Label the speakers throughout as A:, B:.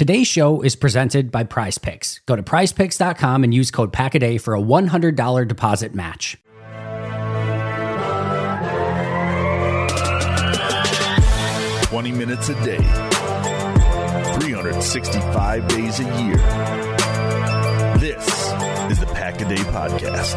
A: Today's show is presented by Prize Picks. Go to prizepicks.com and use code PACKADAY for a $100 deposit match.
B: Minutes a day, 365 days a year. This is the Pack a Day Podcast.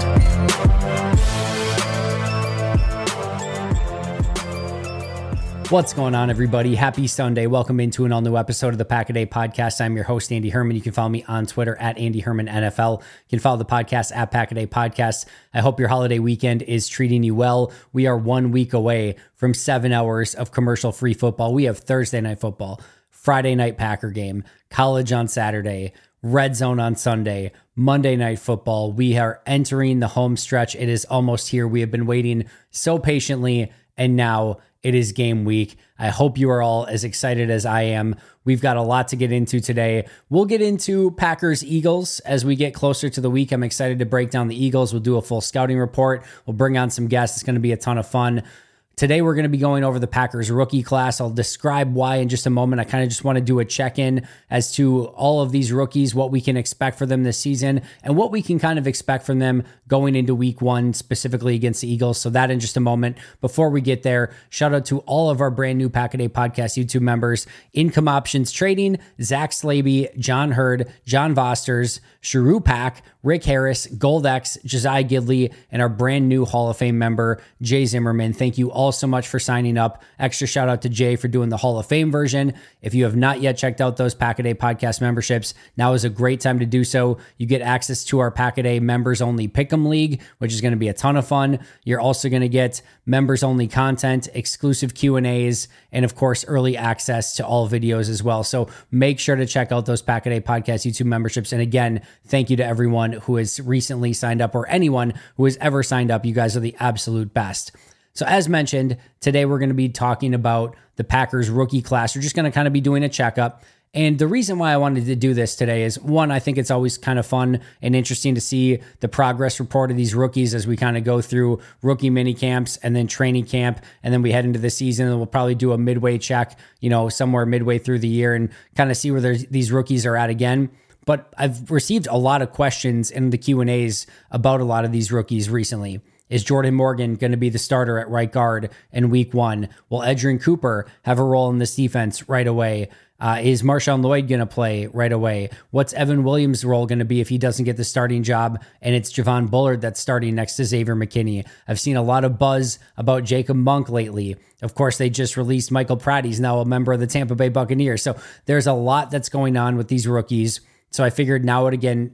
A: What's going on, everybody? Happy Sunday. Welcome into an all-new episode of the Pack a Day Podcast. I'm your host, Andy Herman. You can follow me on Twitter at Andy Herman NFL. You can follow the podcast at Pack a Day Podcast. I hope your holiday weekend is treating you well. We are 1 week away from 7 hours of commercial-free football. We have Thursday night football, Friday night Packer game, college on Saturday, Red Zone on Sunday, Monday night football. We are entering the home stretch. It is almost here. We have been waiting so patiently, and now it is game week. I hope you are all as excited as I am. We've got a lot to get into today. We'll get into Packers-Eagles as we get closer to the week. I'm excited to break down the Eagles. We'll do a full scouting report. We'll bring on some guests. It's going to be a ton of fun. Today, we're going to be going over the Packers rookie class. I'll describe why in just a moment. I kind of just want to do a check-in as to all of these rookies, what we can expect for them this season, and what we can kind of expect from them going into week one, specifically against the Eagles. So that in just a moment. Before we get there, shout out to all of our brand new Pack a Day Podcast YouTube members: Income Options Trading, Zach Slaby, John Hurd, John Vosters, Sharu Pack, Rick Harris, GoldX, Josiah Gidley, and our brand new Hall of Fame member, Jay Zimmerman. Thank you all so much for signing up. Extra shout out to Jay for doing the Hall of Fame version. If you have not yet checked out those Pack a Day Podcast memberships, now is a great time to do so. You get access to our Pack a Day members only Pick'em League, which is going to be a ton of fun. You're also going to get members only content, exclusive Q&As, and of course, early access to all videos as well. So make sure to check out those Pack a Day Podcast YouTube memberships. And again, thank you to everyone who has recently signed up or anyone who has ever signed up. You guys are the absolute best. So as mentioned, today we're going to be talking about the Packers rookie class. We're just going to kind of be doing a checkup. And the reason why I wanted to do this today is, one, I think it's always kind of fun and interesting to see the progress report of these rookies as we kind of go through rookie mini camps and then training camp. And then we head into the season, and we'll probably do a midway check, somewhere midway through the year, and kind of see where these rookies are at again. But I've received a lot of questions in the Q&As about a lot of these rookies recently. Is Jordan Morgan going to be the starter at right guard in week one? Will Edgerrin Cooper have a role in this defense right away? Is Marshawn Lloyd going to play right away? What's Evan Williams' role going to be if he doesn't get the starting job and it's Javon Bullard that's starting next to Xavier McKinney? I've seen a lot of buzz about Jacob Monk lately. Of course, they just released Michael Pratt. He's now a member of the Tampa Bay Buccaneers. So there's a lot that's going on with these rookies. So I figured now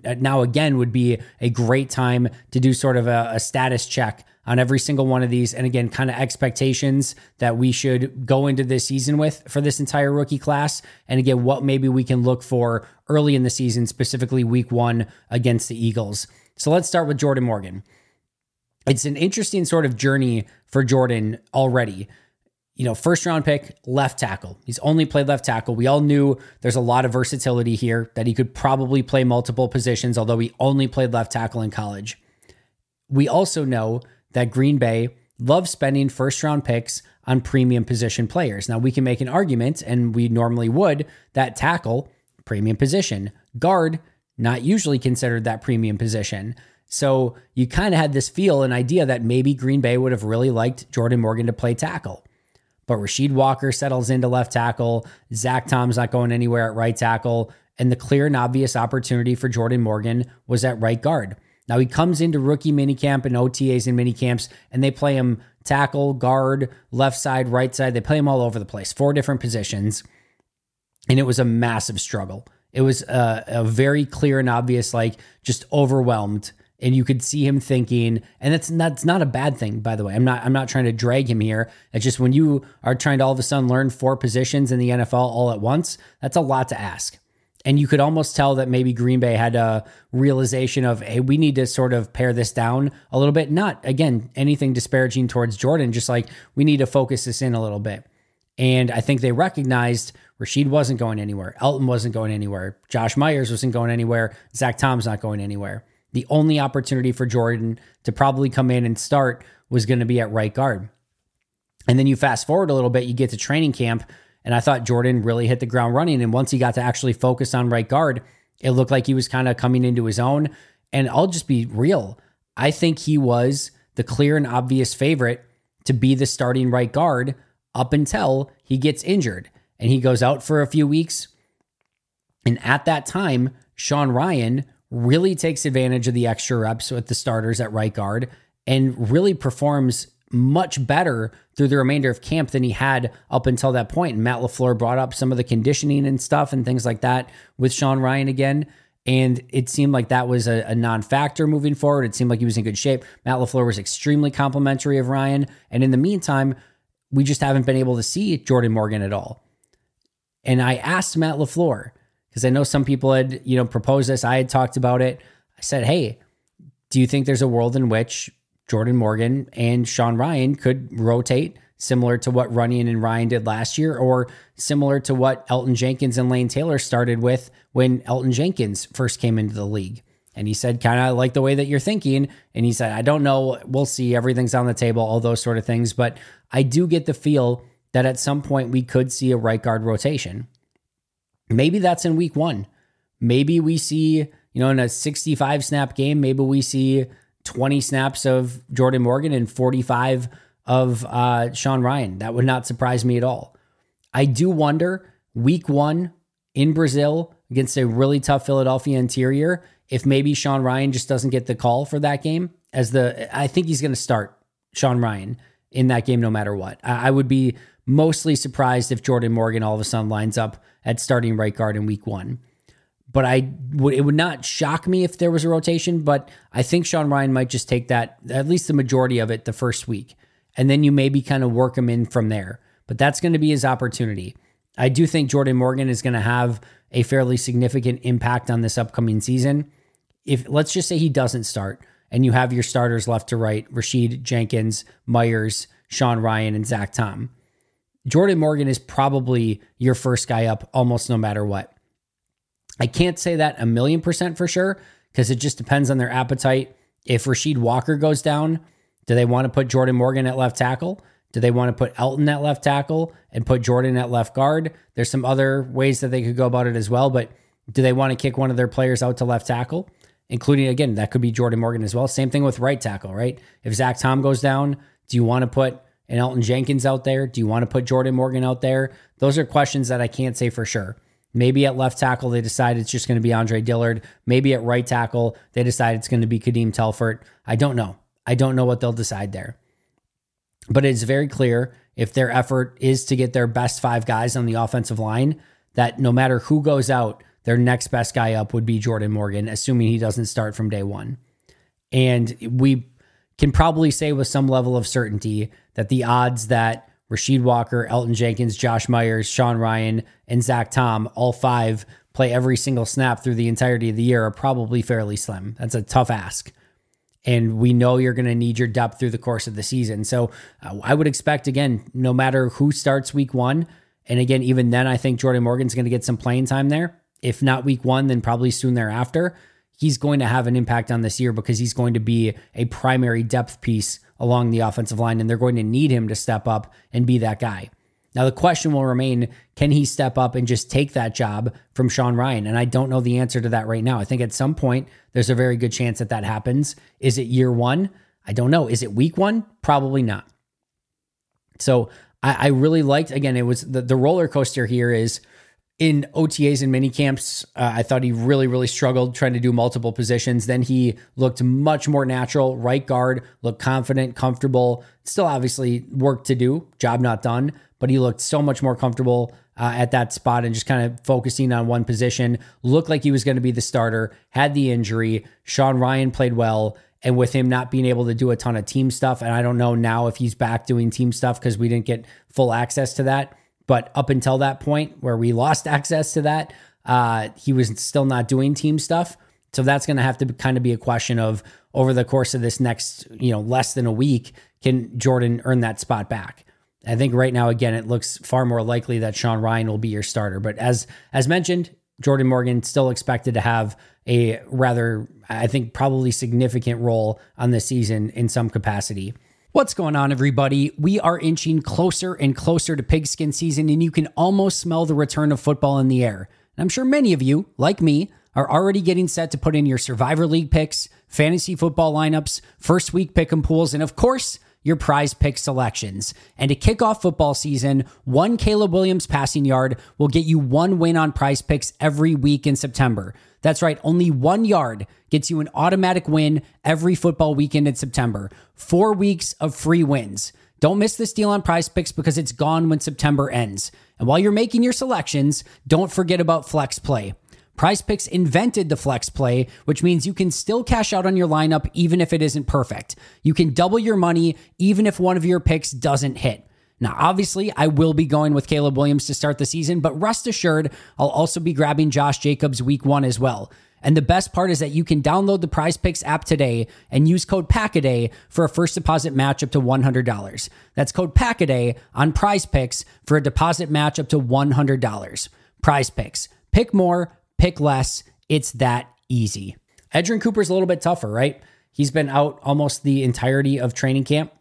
A: again would be a great time to do sort of a status check on every single one of these. And again, kind of expectations that we should go into this season with for this entire rookie class. And again, what maybe we can look for early in the season, specifically week one against the Eagles. So let's start with Jordan Morgan. It's an interesting sort of journey for Jordan already. First round pick, left tackle. He's only played left tackle. We all knew there's a lot of versatility here, that he could probably play multiple positions, although he only played left tackle in college. We also know that Green Bay loves spending first round picks on premium position players. Now, we can make an argument, and we normally would, that tackle, premium position, guard, not usually considered that premium position. So you kind of had this an idea that maybe Green Bay would have really liked Jordan Morgan to play tackle. But Rasheed Walker settles into left tackle. Zach Tom's not going anywhere at right tackle. And the clear and obvious opportunity for Jordan Morgan was at right guard. Now he comes into rookie minicamp and OTAs and minicamps, and they play him tackle, guard, left side, right side. They play him all over the place, 4 different positions. And it was a massive struggle. It was a very clear and obvious, just overwhelmed. And you could see him thinking, and that's not a bad thing, by the way. I'm not trying to drag him here. It's just when you are trying to all of a sudden learn 4 positions in the NFL all at once, that's a lot to ask. And you could almost tell that maybe Green Bay had a realization of, hey, we need to sort of pare this down a little bit. Not, again, anything disparaging towards Jordan, just we need to focus this in a little bit. And I think they recognized Rasheed wasn't going anywhere. Elton wasn't going anywhere. Josh Myers wasn't going anywhere. Zach Tom's not going anywhere. The only opportunity for Jordan to probably come in and start was going to be at right guard. And then you fast forward a little bit, you get to training camp, And I thought Jordan really hit the ground running. And once he got to actually focus on right guard, it looked like he was kind of coming into his own. And I'll just be real. I think he was the clear and obvious favorite to be the starting right guard up until he gets injured and he goes out for a few weeks. And at that time, Sean Ryan really takes advantage of the extra reps with the starters at right guard and really performs much better through the remainder of camp than he had up until that point. And Matt LaFleur brought up some of the conditioning and stuff and things like that with Sean Ryan again. And it seemed like that was a non-factor moving forward. It seemed like he was in good shape. Matt LaFleur was extremely complimentary of Ryan. And in the meantime, we just haven't been able to see Jordan Morgan at all. And I asked Matt LaFleur, because I know some people had, proposed this. I had talked about it. I said, hey, do you think there's a world in which Jordan Morgan and Sean Ryan could rotate similar to what Runyan and Ryan did last year, or similar to what Elgton Jenkins and Lane Taylor started with when Elgton Jenkins first came into the league? And he said, kind of like the way that you're thinking. And he said, I don't know. We'll see. Everything's on the table, all those sort of things. But I do get the feel that at some point we could see a right guard rotation. Maybe that's in week 1. Maybe we see, in a 65 snap game, maybe we see 20 snaps of Jordan Morgan and 45 of Sean Ryan. That would not surprise me at all. I do wonder, week 1 in Brazil against a really tough Philadelphia interior, if maybe Sean Ryan just doesn't get the call for that game. I think he's going to start Sean Ryan in that game no matter what. I would be mostly surprised if Jordan Morgan all of a sudden lines up at starting right guard in week 1. But it would not shock me if there was a rotation, but I think Sean Ryan might just take that, at least the majority of it, the first week. And then you maybe kind of work him in from there. But that's going to be his opportunity. I do think Jordan Morgan is going to have a fairly significant impact on this upcoming season. If let's just say he doesn't start and you have your starters left to right, Rashid Jenkins, Myers, Sean Ryan, and Zach Tom. Jordan Morgan is probably your first guy up almost no matter what. I can't say that 1,000,000% for sure because it just depends on their appetite. If Rasheed Walker goes down, do they want to put Jordan Morgan at left tackle? Do they want to put Elgton at left tackle and put Jordan at left guard? There's some other ways that they could go about it as well, but do they want to kick one of their players out to left tackle? Including, again, that could be Jordan Morgan as well. Same thing with right tackle, right? If Zach Tom goes down, do you want to put an Elgton Jenkins out there? Do you want to put Jordan Morgan out there? Those are questions that I can't say for sure. Maybe at left tackle, they decide it's just going to be Andre Dillard. Maybe at right tackle, they decide it's going to be Kadeem Telfort. I don't know. I don't know what they'll decide there. But it's very clear if their effort is to get their best 5 guys on the offensive line, that no matter who goes out, their next best guy up would be Jordan Morgan, assuming he doesn't start from day 1. And we can probably say with some level of certainty that the odds that Rasheed Walker, Elgton Jenkins, Josh Myers, Sean Ryan, and Zach Tom, all 5 play every single snap through the entirety of the year are probably fairly slim. That's a tough ask. And we know you're going to need your depth through the course of the season. So I would expect, again, no matter who starts week 1, and again, even then, I think Jordan Morgan's going to get some playing time there. If not week 1, then probably soon thereafter. He's going to have an impact on this year because he's going to be a primary depth piece along the offensive line, and they're going to need him to step up and be that guy. Now, the question will remain, can he step up and just take that job from Sean Ryan? And I don't know the answer to that right now. I think at some point, there's a very good chance that that happens. Is it year 1? I don't know. Is it week 1? Probably not. So I really liked, again, it was the roller coaster here is in OTAs and mini camps. I thought he really, really struggled trying to do multiple positions. Then he looked much more natural. Right guard, looked confident, comfortable. Still obviously work to do, job not done, but he looked so much more comfortable at that spot and just kind of focusing on one position. Looked like he was going to be the starter, had the injury. Sean Ryan played well. And with him not being able to do a ton of team stuff, and I don't know now if he's back doing team stuff because we didn't get full access to that. But up until that point where we lost access to that, he was still not doing team stuff. So that's going to have to kind of be a question of over the course of this next, less than a week, can Jordan earn that spot back? I think right now, again, it looks far more likely that Sean Ryan will be your starter. But as mentioned, Jordan Morgan still expected to have a rather, I think, probably significant role on this season in some capacity. What's going on, everybody? We are inching closer and closer to pigskin season, and you can almost smell the return of football in the air. And I'm sure many of you, like me, are already getting set to put in your Survivor League picks, fantasy football lineups, first week pick'em pools, and of course, your prize pick selections. And to kick off football season, one Caleb Williams passing yard will get you one win on prize picks every week in September. That's right, only 1 yard gets you an automatic win every football weekend in September. 4 weeks of free wins. Don't miss this deal on prize picks because it's gone when September ends. And while you're making your selections, don't forget about Flex Play. Prize Picks invented the Flex Play, which means you can still cash out on your lineup even if it isn't perfect. You can double your money even if one of your picks doesn't hit. Now, obviously, I will be going with Caleb Williams to start the season, but rest assured, I'll also be grabbing Josh Jacobs week 1 as well. And the best part is that you can download the Prize Picks app today and use code PACKADAY for a first deposit match up to $100. That's code PACKADAY on Prize Picks for a deposit match up to $100. Prize Picks. Pick more, pick less. It's that easy. Edgerrin Cooper's a little bit tougher, right? He's been out almost the entirety of training camp.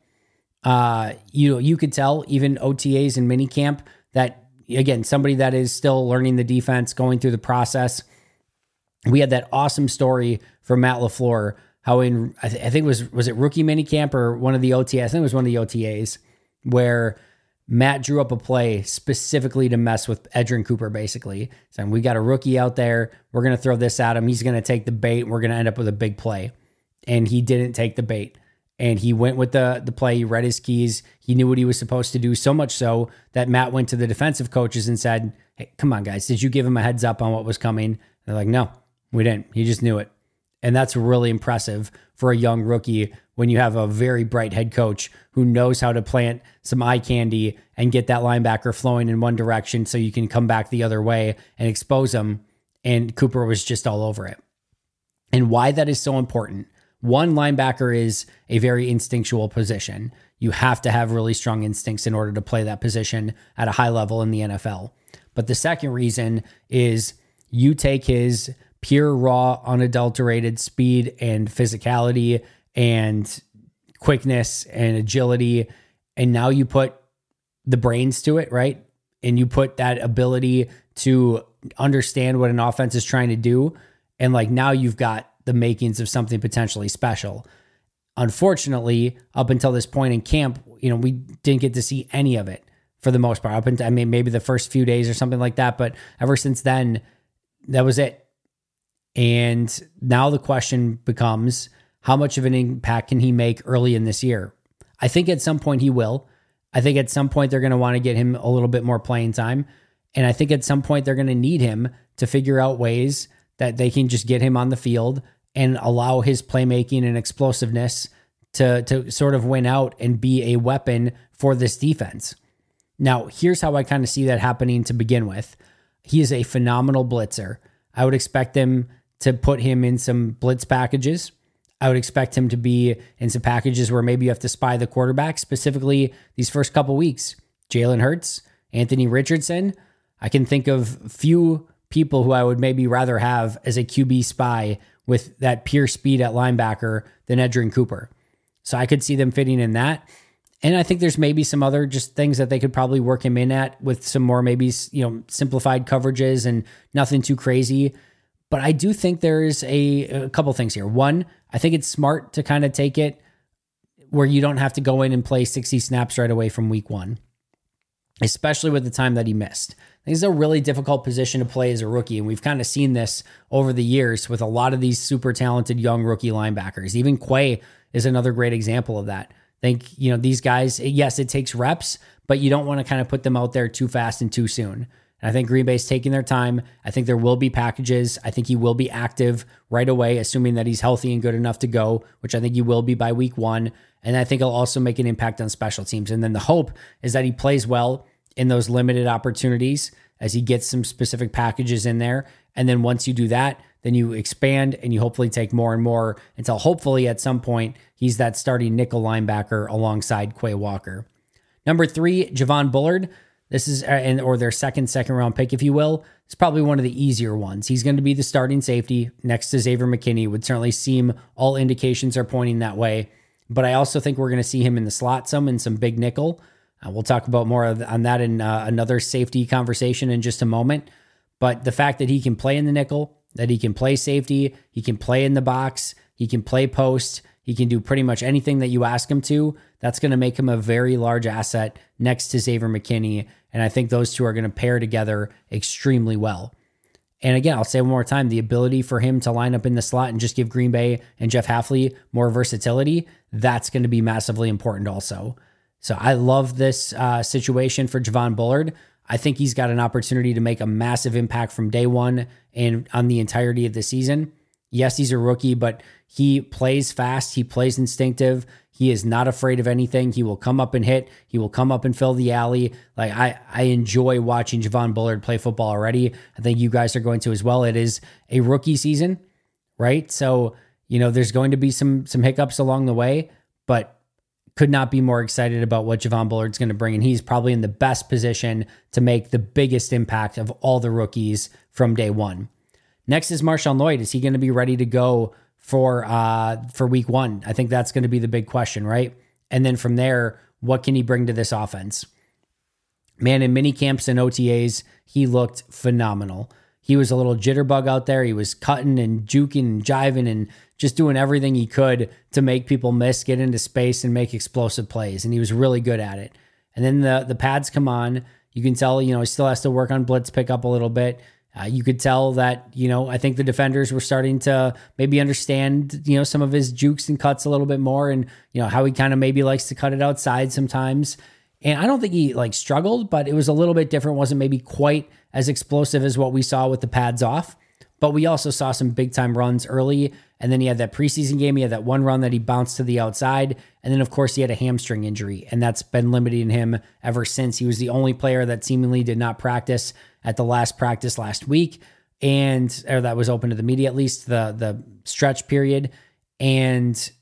A: You could tell even OTAs and mini camp that, again, somebody that is still learning the defense, going through the process. We had that awesome story from Matt LaFleur, how in, I think was it rookie mini camp or one of the OTAs? I think it was one of the OTAs where Matt drew up a play specifically to mess with Edgerrin Cooper, basically saying, we got a rookie out there. We're going to throw this at him. He's going to take the bait. We're going to end up with a big play. And he didn't take the bait. And he went with the play. He read his keys. He knew what he was supposed to do, so much so that Matt went to the defensive coaches and said, hey, come on, guys. Did you give him a heads up on what was coming? They're like, no, we didn't. He just knew it. And that's really impressive for a young rookie when you have a very bright head coach who knows how to plant some eye candy and get that linebacker flowing in one direction so you can come back the other way and expose him. And Cooper was just all over it. And why that is so important. One, linebacker is a very instinctual position. You have to have really strong instincts in order to play that position at a high level in the NFL. But the second reason is you take his pure, raw, unadulterated speed and physicality and quickness and agility, and now you put the brains to it, right? And you put that ability to understand what an offense is trying to do. And like now you've got the makings of something potentially special. Unfortunately, up until this point in camp, we didn't get to see any of it for the most part. Maybe the first few days or something like that, but ever since then, that was it. And now the question becomes, how much of an impact can he make early in this year? I think at some point he will. I think at some point they're going to want to get him a little bit more playing time. And I think at some point they're going to need him to figure out ways that they can just get him on the field and allow his playmaking and explosiveness to sort of win out and be a weapon for this defense. Now, here's how I kind of see that happening to begin with. He is a phenomenal blitzer. I would expect them to put him in some blitz packages. I would expect him to be in some packages where maybe you have to spy the quarterback, specifically these first couple weeks. Jalen Hurts, Anthony Richardson. I can think of few people who I would maybe rather have as a QB spy with that pure speed at linebacker than Edgerrin Cooper. So I could see them fitting in that. And I think there's maybe some other just things that they could probably work him in at with some more maybe, simplified coverages and nothing too crazy. But I do think there's a couple things here. One, I think it's smart to kind of take it where you don't have to go in and play 60 snaps right away from week 1, especially with the time that he missed. This is a really difficult position to play as a rookie, and we've kind of seen this over the years with a lot of these super talented young rookie linebackers. Even Quay is another great example of that. I think, these guys, yes, it takes reps, but you don't want to kind of put them out there too fast and too soon. And I think Green Bay's taking their time. I think there will be packages. I think he will be active right away, assuming that he's healthy and good enough to go, which I think he will be by week 1. And I think he'll also make an impact on special teams. And then the hope is that he plays well in those limited opportunities as he gets some specific packages in there. And then once you do that, then you expand and you hopefully take more and more until hopefully at some point he's that starting nickel linebacker alongside Quay Walker. Number 3, Javon Bullard. This is, or their second round pick, if you will. It's probably one of the easier ones. He's going to be the starting safety next to Xavier McKinney. Would certainly seem all indications are pointing that way. but I also think we're going to see him in the slot some and some big nickel. We'll talk about more on that in another safety conversation in just a moment. But the fact that he can play in the nickel, that he can play safety, he can play in the box, he can play post, he can do pretty much anything that you ask him to, that's going to make him a very large asset next to Xavier McKinney. And I think those two are going to pair together extremely well. And again, I'll say one more time, the ability for him to line up in the slot and just give Green Bay and Jeff Hafley more versatility, that's going to be massively important also. So I love this situation for Javon Bullard. I think he's got an opportunity to make a massive impact from day one and on the entirety of the season. Yes, he's a rookie, but he plays fast. He plays instinctive. He is not afraid of anything. He will come up and hit. He will come up and fill the alley. Like I enjoy watching Javon Bullard play football already. I think you guys are going to as well. It is a rookie season, right? So, there's going to be some hiccups along the way, but could not be more excited about what Javon Bullard's going to bring. And he's probably in the best position to make the biggest impact of all the rookies from day one. Next is Marshawn Lloyd. Is he going to be ready to go for week one? I think that's going to be the big question, right? And then from there, what can he bring to this offense? Man, in mini camps and OTAs, he looked phenomenal. He was a little jitterbug out there. He was cutting and juking and jiving and just doing everything he could to make people miss, get into space, and make explosive plays. And he was really good at it. And then the pads come on. You can tell, he still has to work on blitz pickup a little bit. You could tell that, I think the defenders were starting to maybe understand, some of his jukes and cuts a little bit more and, how he kind of maybe likes to cut it outside sometimes. And I don't think he struggled, but it was a little bit different. Wasn't maybe quite as explosive as what we saw with the pads off. But we also saw some big time runs early. And then he had that preseason game. He had that one run that he bounced to the outside. And then, of course, he had a hamstring injury. And that's been limiting him ever since. He was the only player that seemingly did not practice at the last practice last week. Or that was open to the media, at least the stretch period. And,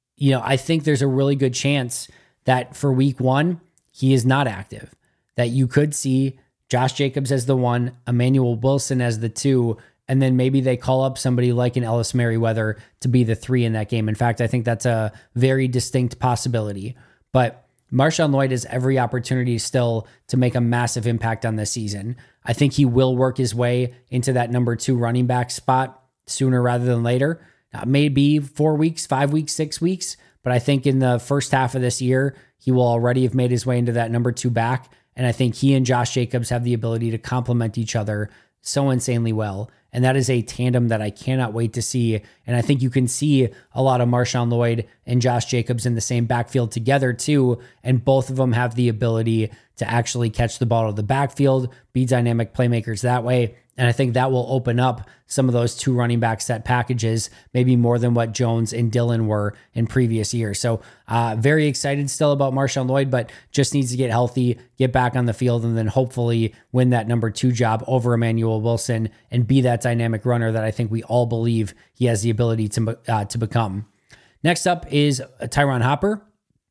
A: I think there's a really good chance that for week one, he is not active. That you could see Josh Jacobs as the one, Emmanuel Wilson as the two, and then maybe they call up somebody like an Ellis Merriweather to be the three in that game. In fact, I think that's a very distinct possibility. But Marshawn Lloyd has every opportunity still to make a massive impact on this season. I think he will work his way into that number 2 running back spot sooner rather than later. Maybe 4 weeks, 5 weeks, 6 weeks. But I think in the first half of this year, he will already have made his way into that number 2 back. And I think he and Josh Jacobs have the ability to complement each other so insanely well. And that is a tandem that I cannot wait to see. And I think you can see a lot of Marshawn Lloyd and Josh Jacobs in the same backfield together too. And both of them have the ability to actually catch the ball out of the backfield, be dynamic playmakers that way. And I think that will open up some of those 2 running back set packages, maybe more than what Jones and Dillon were in previous years. So very excited still about Marshawn Lloyd, but just needs to get healthy, get back on the field, and then hopefully win that number 2 job over Emmanuel Wilson and be that dynamic runner that I think we all believe he has the ability to become. Next up is Tyron Hopper.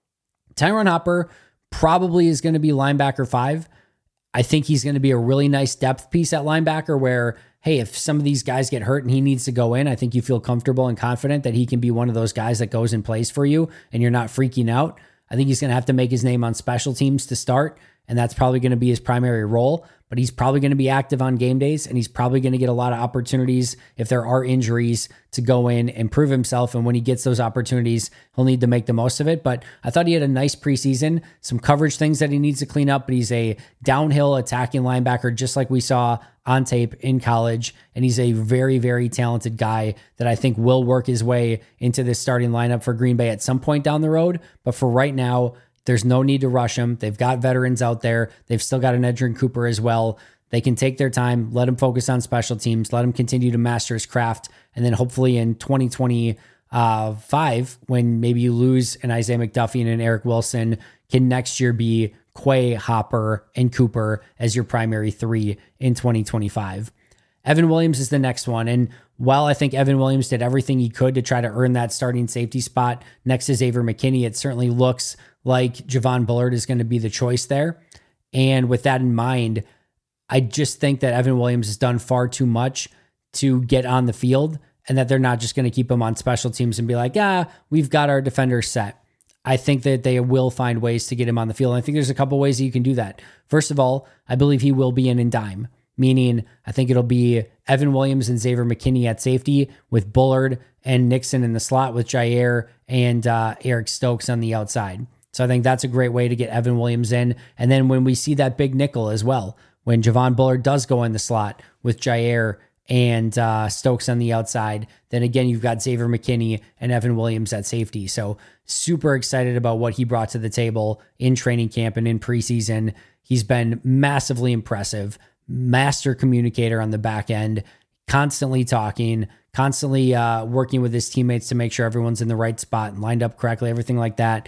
A: Tyron Hopper probably is going to be linebacker 5. I think he's going to be a really nice depth piece at linebacker where, hey, if some of these guys get hurt and he needs to go in, I think you feel comfortable and confident that he can be one of those guys that goes and plays for you and you're not freaking out. I think he's going to have to make his name on special teams to start, and that's probably going to be his primary role, but he's probably going to be active on game days, and he's probably going to get a lot of opportunities if there are injuries to go in and prove himself. And when he gets those opportunities, he'll need to make the most of it. But I thought he had a nice preseason, some coverage things that he needs to clean up, but he's a downhill attacking linebacker, just like we saw on tape in college. And he's a very, very talented guy that I think will work his way into this starting lineup for Green Bay at some point down the road. But for right now, there's no need to rush him. They've got veterans out there. They've still got an Edgerrin Cooper as well. They can take their time, let him focus on special teams, let him continue to master his craft. And then hopefully in 2025, when maybe you lose an Isaiah McDuffie and an Eric Wilson, can next year be Quay, Hopper, and Cooper as your primary 3 in 2025. Evan Williams is the next one. And while I think Evan Williams did everything he could to try to earn that starting safety spot next to Xavier McKinney, it certainly looks like Javon Bullard is going to be the choice there. And with that in mind, I just think that Evan Williams has done far too much to get on the field and that they're not just going to keep him on special teams and be like, we've got our defenders set. I think that they will find ways to get him on the field. And I think there's a couple ways that you can do that. First of all, I believe he will be in dime, meaning I think it'll be Evan Williams and Xavier McKinney at safety with Bullard and Nixon in the slot with Jair and Eric Stokes on the outside. So I think that's a great way to get Evan Williams in. And then when we see that big nickel as well, when Javon Bullard does go in the slot with Jair and Stokes on the outside, then again, you've got Xavier McKinney and Evan Williams at safety. So super excited about what he brought to the table in training camp and in preseason. He's been massively impressive, master communicator on the back end, constantly talking, constantly working with his teammates to make sure everyone's in the right spot and lined up correctly, everything like that.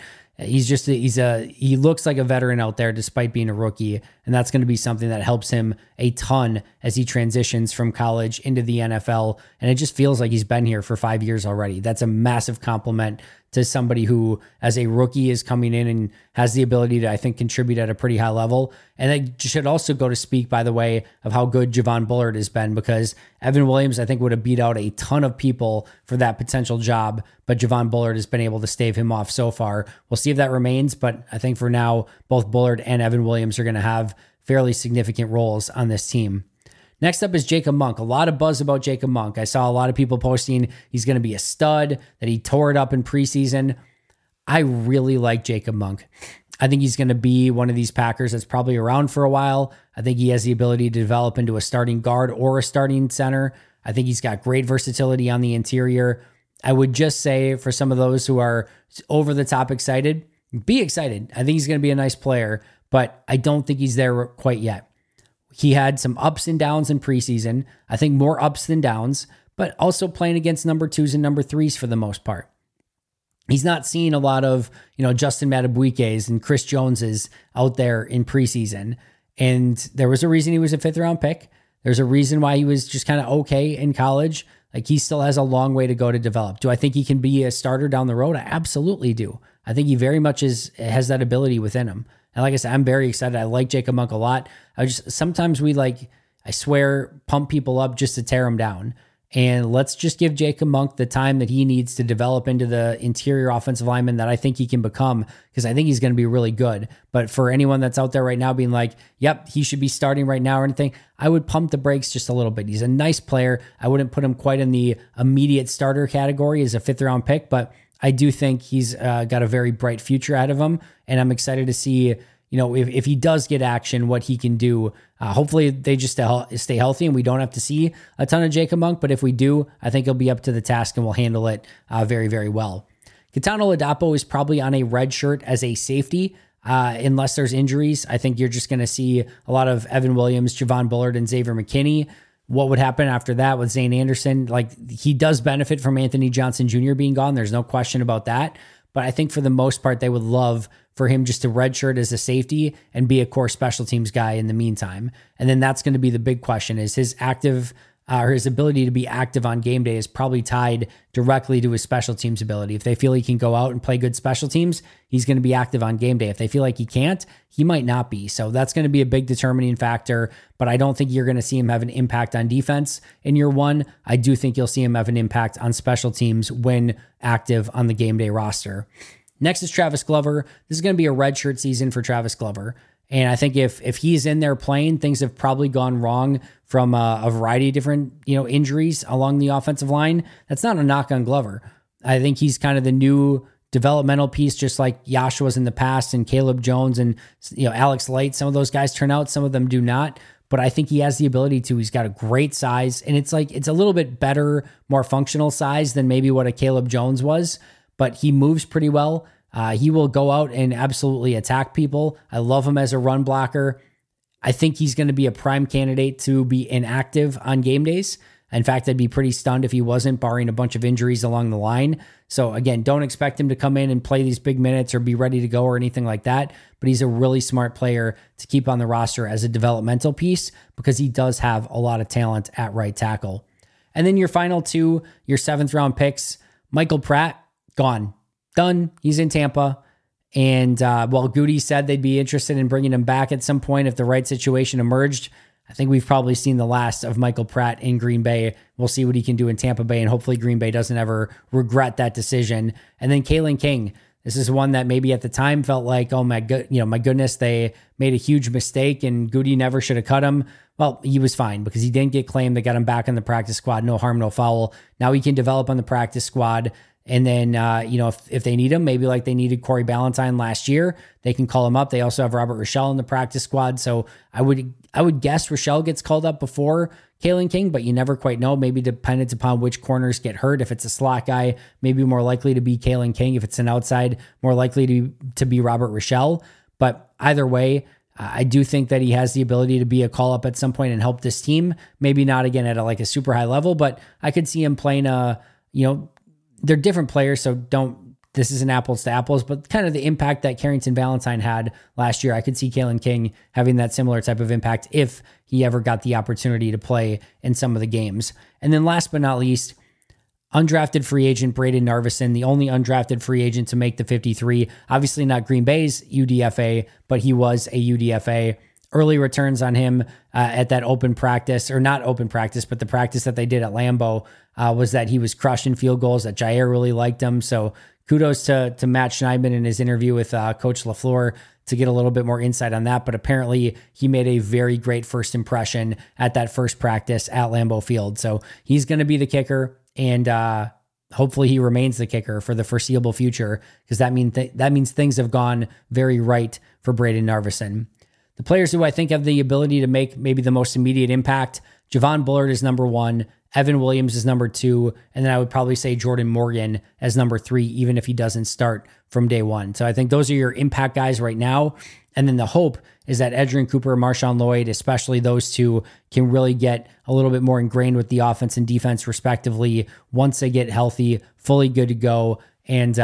A: He looks like a veteran out there despite being a rookie. And that's going to be something that helps him a ton as he transitions from college into the NFL. And it just feels like he's been here for 5 years already. That's a massive compliment to somebody who, as a rookie, is coming in and has the ability to, I think, contribute at a pretty high level. And it should also go to speak, by the way, of how good Javon Bullard has been, because Evan Williams, I think, would have beat out a ton of people for that potential job, but Javon Bullard has been able to stave him off so far. We'll see if that remains, but I think for now, both Bullard and Evan Williams are going to have fairly significant roles on this team. Next up is Jacob Monk. A lot of buzz about Jacob Monk. I saw a lot of people posting he's going to be a stud, that he tore it up in preseason. I really like Jacob Monk. I think he's going to be one of these Packers that's probably around for a while. I think he has the ability to develop into a starting guard or a starting center. I think he's got great versatility on the interior. I would just say, for some of those who are over the top excited, be excited. I think he's going to be a nice player, but I don't think he's there quite yet. He had some ups and downs in preseason. I think more ups than downs, but also playing against number 2s and number 3s for the most part. He's not seeing a lot of, Justin Madubuike's and Chris Jones's out there in preseason. And there was a reason he was a 5th round pick. There's a reason why he was just kind of okay in college. Like, he still has a long way to go to develop. Do I think he can be a starter down the road? I absolutely do. I think he very much has that ability within him. And like I said, I'm very excited. I like Jacob Monk a lot. Sometimes I swear, pump people up just to tear them down. And let's just give Jacob Monk the time that he needs to develop into the interior offensive lineman that I think he can become, because I think he's going to be really good. But for anyone that's out there right now being like, yep, he should be starting right now or anything, I would pump the brakes just a little bit. He's a nice player. I wouldn't put him quite in the immediate starter category as a 5th round pick, but I do think he's got a very bright future ahead of him. And I'm excited to see, if he does get action, what he can do. Hopefully they just stay healthy and we don't have to see a ton of Jacob Monk. But if we do, I think he'll be up to the task and will handle it very, very well. Kitano Ladapo is probably on a red shirt as a safety. Unless there's injuries, I think you're just going to see a lot of Evan Williams, Javon Bullard, and Xavier McKinney. What would happen after that with Zane Anderson? He does benefit from Anthony Johnson Jr. being gone. There's no question about that. But I think for the most part, they would love for him just to redshirt as a safety and be a core special teams guy in the meantime. And then that's going to be the big question: is his his ability to be active on game day is probably tied directly to his special teams ability. If they feel he can go out and play good special teams, he's going to be active on game day. If they feel like he can't, he might not be. So that's going to be a big determining factor, but I don't think you're going to see him have an impact on defense in year one. I do think you'll see him have an impact on special teams when active on the game day roster. Next is Travis Glover. This is going to be a redshirt season for Travis Glover. And I think if he's in there playing, things have probably gone wrong from a variety of different, injuries along the offensive line. That's not a knock on Glover. I think he's kind of the new developmental piece, just like Yash was in the past, and Caleb Jones and Alex Light. Some of those guys turn out, some of them do not. But I think he has the ability to. He's got a great size, and it's a little bit better, more functional size than maybe what a Caleb Jones was. But he moves pretty well. He will go out and absolutely attack people. I love him as a run blocker. I think he's going to be a prime candidate to be inactive on game days. In fact, I'd be pretty stunned if he wasn't, barring a bunch of injuries along the line. So again, don't expect him to come in and play these big minutes or be ready to go or anything like that. But he's a really smart player to keep on the roster as a developmental piece, because he does have a lot of talent at right tackle. And then your final two, your 7th round picks, Michael Pratt, gone. Done. He's in Tampa. And while Goody said they'd be interested in bringing him back at some point if the right situation emerged, I think we've probably seen the last of Michael Pratt in Green Bay. We'll see what he can do in Tampa Bay, and hopefully Green Bay doesn't ever regret that decision. And then Kalen King. This is one that maybe at the time felt like, oh my goodness, they made a huge mistake and Goody never should have cut him. Well, he was fine because he didn't get claimed. They got him back on the practice squad. No harm, no foul. Now he can develop on the practice squad. And then, if they need him, maybe like they needed Corey Ballantyne last year, they can call him up. They also have Robert Rochelle in the practice squad. So I would guess Rochelle gets called up before Kalen King, but you never quite know. Maybe dependent upon which corners get hurt. If it's a slot guy, maybe more likely to be Kalen King. If it's an outside, more likely to be Robert Rochelle. But either way, I do think that he has the ability to be a call up at some point and help this team. Maybe not again at a super high level, but I could see him playing they're different players, so this isn't apples to apples, but kind of the impact that Carrington Valentine had last year. I could see Kalen King having that similar type of impact if he ever got the opportunity to play in some of the games. And then last but not least, undrafted free agent Braden Narveson, the only undrafted free agent to make the 53. Obviously not Green Bay's UDFA, but he was a UDFA. Early returns on him at that open practice, or not open practice, but the practice that they did at Lambeau was that he was crushing field goals, that Jair really liked him. So kudos to Matt Schneidman in his interview with Coach LaFleur to get a little bit more insight on that. But apparently he made a very great first impression at that first practice at Lambeau Field. So he's going to be the kicker, and hopefully he remains the kicker for the foreseeable future, because that means things have gone very right for Braden Narveson. The players who I think have the ability to make maybe the most immediate impact, Javon Bullard is number 1, Evan Williams is number 2, and then I would probably say Jordan Morgan as number 3, even if he doesn't start from day 1. So I think those are your impact guys right now. And then the hope is that Edgerrin Cooper, Marshawn Lloyd, especially those two, can really get a little bit more ingrained with the offense and defense respectively once they get healthy, fully good to go, and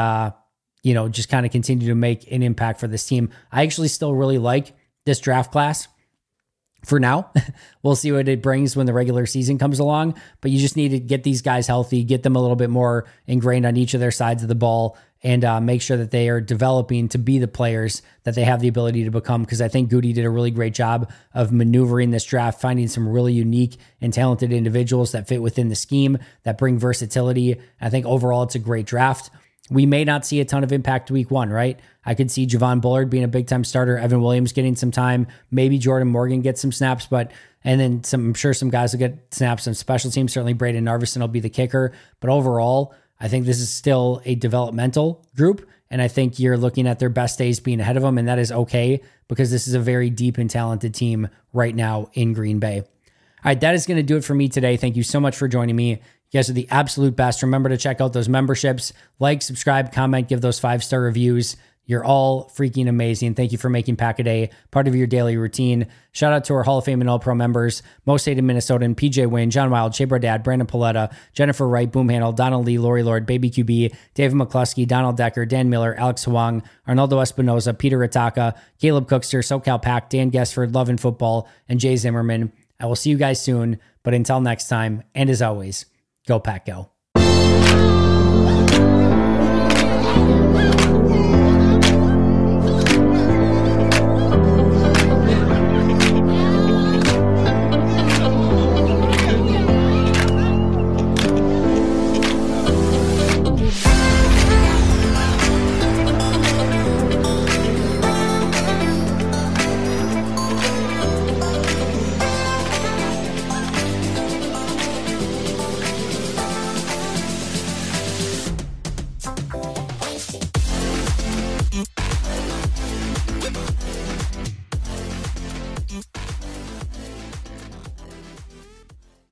A: just kind of continue to make an impact for this team. I actually still really like this draft class for now. We'll see what it brings when the regular season comes along, but you just need to get these guys healthy, get them a little bit more ingrained on each of their sides of the ball, and make sure that they are developing to be the players that they have the ability to become. Because I think Goody did a really great job of maneuvering this draft, finding some really unique and talented individuals that fit within the scheme, that bring versatility. I think overall it's a great draft. We may not see a ton of impact week 1, right? I could see Javon Bullard being a big-time starter, Evan Williams getting some time, maybe Jordan Morgan gets some snaps, and then I'm sure some guys will get snaps on special teams. Certainly Braden Narveson will be the kicker. But overall, I think this is still a developmental group, and I think you're looking at their best days being ahead of them, and that is okay because this is a very deep and talented team right now in Green Bay. All right, that is going to do it for me today. Thank you so much for joining me. You guys are the absolute best. Remember to check out those memberships. Like, subscribe, comment, give those 5-star reviews. You're all freaking amazing. Thank you for making Pack a Day part of your daily routine. Shout out to our Hall of Fame and All-Pro members, Most Hated Minnesotan, PJ Wynn, John Wild, Shea Brodad, Brandon Paletta, Jennifer Wright, Boomhandle, Donald Lee, Lori Lord, Baby QB, David McCluskey, Donald Decker, Dan Miller, Alex Huang, Arnaldo Espinoza, Peter Ataka, Caleb Cookster, SoCal Pack, Dan Guessford, Love and Football, and Jay Zimmerman. I will see you guys soon, but until next time, and as always, go Pack Go.